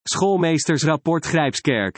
Schoolmeestersrapport Grijpskerk.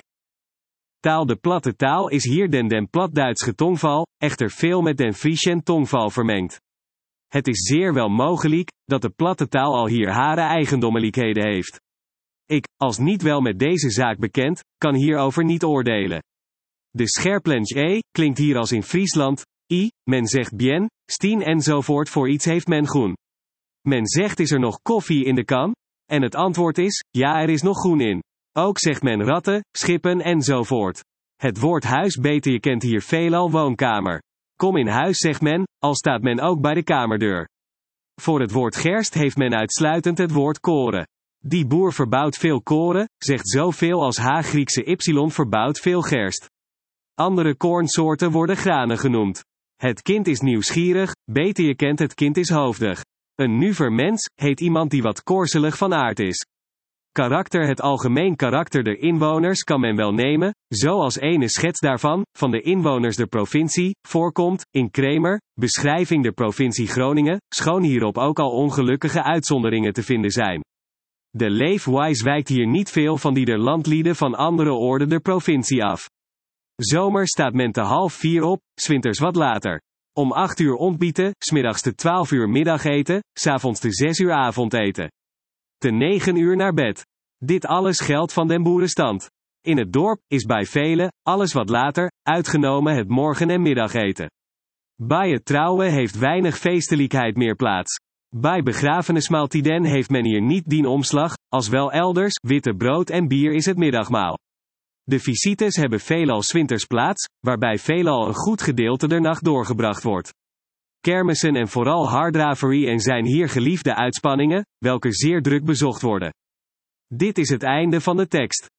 Taal. De platte taal is hier den Platduitse tongval, echter veel met den Friesche tongval vermengd. Het is zeer wel mogelijk, dat de platte taal al hier hare eigendommelijkheden heeft. Ik, als niet wel met deze zaak bekend, kan hierover niet oordelen. De scherplench klinkt hier als in Friesland, men zegt bien, stien enzovoort voor iets heeft men groen. Men zegt is er nog koffie in de kan? En het antwoord is, ja er is nog groen in. Ook zegt men ratten, schippen enzovoort. Het woord huis beter je kent hier veelal woonkamer. Kom in huis zegt men, al staat men ook bij de kamerdeur. Voor het woord gerst heeft men uitsluitend het woord koren. Die boer verbouwt veel koren, zegt zoveel als Griekse y verbouwt veel gerst. Andere koornsoorten worden granen genoemd. Het kind is nieuwsgierig, beter je kent het kind is hoofdig. Een nuver mens, heet iemand die wat korselig van aard is. Karakter. Het algemeen karakter der inwoners kan men wel nemen, zoals ene schets daarvan, van de inwoners der provincie, voorkomt, in Kremer, beschrijving der provincie Groningen, schoon hierop ook al ongelukkige uitzonderingen te vinden zijn. De leefwijs wijkt hier niet veel van die der landlieden van andere orde der provincie af. Zomer staat men te 3:30 op, 's winters wat later. Om 8 uur ontbijten, 's middags te 12 uur middageten, 's avonds te 6 uur avondeten. Te 9 uur naar bed. Dit alles geldt van den boerenstand. In het dorp is bij velen alles wat later, uitgenomen het morgen- en middageten. Bij het trouwen heeft weinig feestelijkheid meer plaats. Bij begrafenismaaltijden heeft men hier niet dien omslag, als wel elders, witte brood en bier is het middagmaal. De visites hebben veelal 's winters plaats, waarbij veelal een goed gedeelte der nacht doorgebracht wordt. Kermissen en vooral harddravery en zijn hier geliefde uitspanningen, welke zeer druk bezocht worden. Dit is het einde van de tekst.